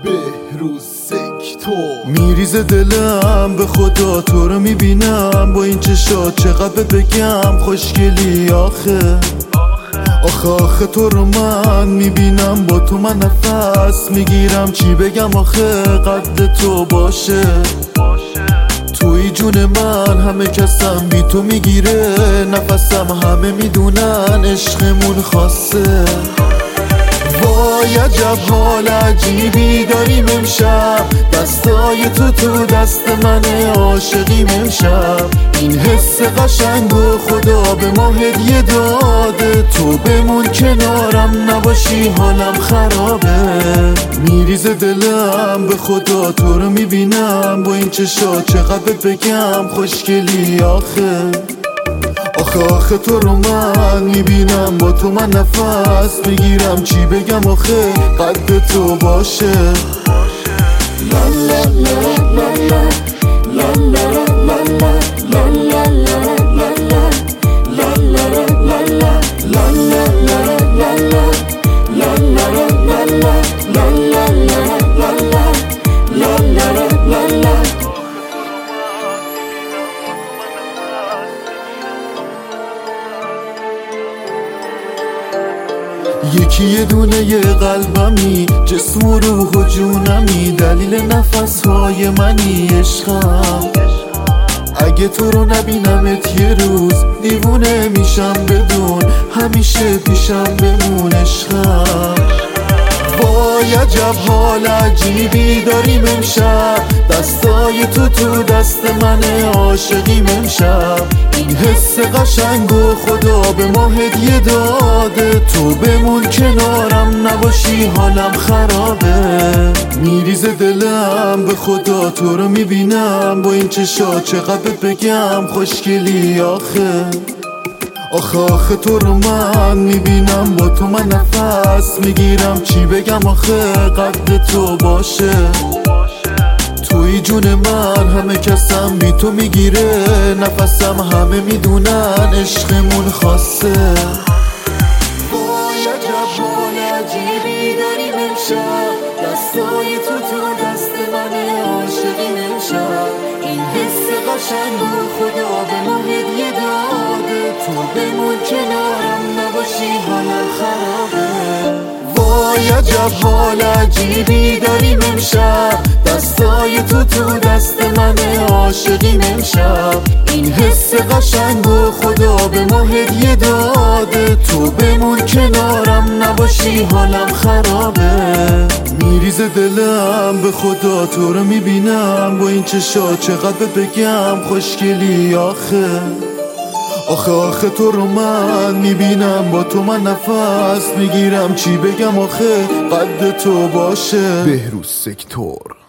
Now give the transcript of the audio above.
بهروز سکتور. میریزه دلم به خدا تو رو میبینم، با این چشات چقدر بگم خوشگلی آخه. آخه تو رو من میبینم، با تو من نفس میگیرم، چی بگم آخه قد تو باشه. توی جون من همه کسم بی تو میگیره نفسم، همه میدونن عشقمون خاصه. وای عجب حال عجیبی داریم امشب، دستای تو دست منه، عاشقیم امشب. این حس قشنگ و خدا به ما هدیه داده، تو بمون کنارم نباشی حالم خرابه. میریزه دلم به خدا تو رو میبینم، با این چشات چقدر بگم خوشگلی آخه. آخه تو رو من میبینم، با تو من نفس میگیرم، چی بگم آخه قد تو باشه. لا لا لا لا لا لا لا لا یکی یه دونه یه قلبمی، جسم و روح و جونمی، دلیل نفسهای منی عشقم. اگه تو رو نبینمت یه روز دیوونه میشم، بدون همیشه پیشم بمون عشقم. وای عجب حال عجیبی داریم امشب، دستای تو دست منه، عاشقیم امشب. این حس قشنگ و خدا به ما هدیه داده، تو بمون کنارم نباشی حالم خرابه. میریزه دلم به خدا تو رو میبینم، با این چشات چقدر بگم خوشگلی آخه. آخه تو رو من میبینم، با تو من نفس میگیرم، چی بگم آخه قد تو باشه. توی جون من همه کسم بی تو میگیره نفسم، همه میدونن عشقمون خاصه. وای عجب حال عجیبی داریم امشب، دستای تو دست منه، عاشقیم امشب. این حس قشنگ و خدا به ما هدیه داده، تو بمون کنارم نباشی حالم خرابه. وای عجب حال عجیبی داریم امشب، دستای تو دست منه، عاشقیم امشب. این حس قشنگ و خدا به ما هدیه داده، تو بمون کنارم نباشی حالم خرابه. میریزه دلم به خدا تو رو میبینم، با این چشات چقدر بگم خوشگلی آخه. آخه تو رو من میبینم، با تو من نفس میگیرم، چی بگم آخه قد تو باشه. بهروز سکتور.